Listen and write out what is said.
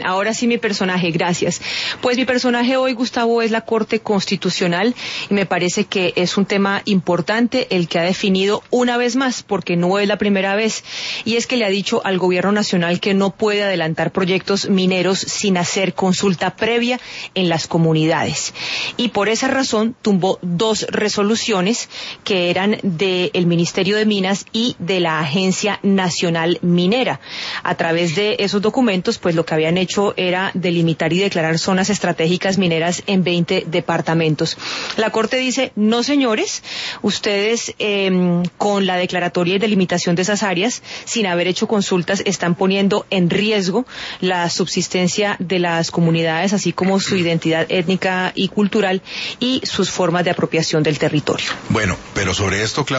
Ahora sí mi personaje, gracias. Pues mi personaje hoy, Gustavo, es la Corte Constitucional y me parece que es un tema importante el que ha definido una vez más, porque no es la primera vez, y es que le ha dicho al Gobierno Nacional que no puede adelantar proyectos mineros sin hacer consulta previa en las comunidades. Y por esa razón tumbó dos resoluciones que eran del Ministerio de Minas y de la Agencia Nacional Minera. A través de esos documentos, pues lo que habían hecho era delimitar y declarar zonas estratégicas mineras en 20 departamentos. La Corte dice, no señores, ustedes con la declaratoria y delimitación de esas áreas, sin haber hecho consultas, están poniendo en riesgo la subsistencia de las comunidades, así como su identidad étnica y cultural y sus formas de apropiación del territorio. Bueno, pero sobre esto,